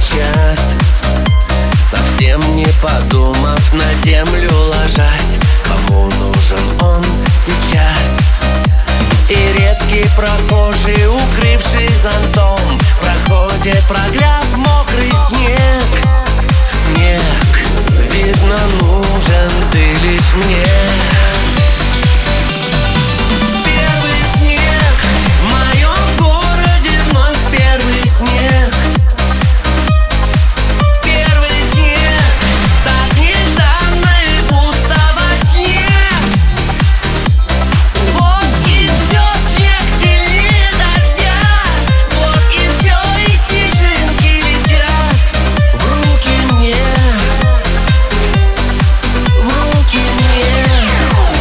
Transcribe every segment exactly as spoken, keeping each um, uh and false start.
сейчас, совсем не подумав, на землю ложась. Кому нужен он сейчас? И редкий прохожий, укрывшись зонтом, проходит, прогляд мокрый снег. Снег, видно, нужен ты лишь мне. Первый снег в моем городе, вновь первый снег. Первый снег, так нежданно и будто во сне. Вот и все, снег сильнее дождя. Вот и все, и снежинки летят в руки мне, в руки мне.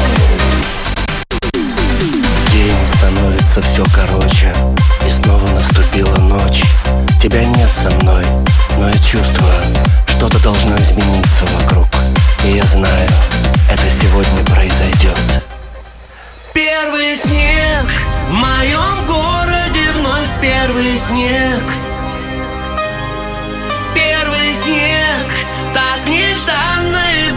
День становится все короче, и снова наступила ночь. Тебя нет со мной, но я чувствую, что-то должно измениться вокруг. И я знаю, это сегодня произойдет. Первый снег в моем городе, вновь первый снег. Первый снег, так нежданно и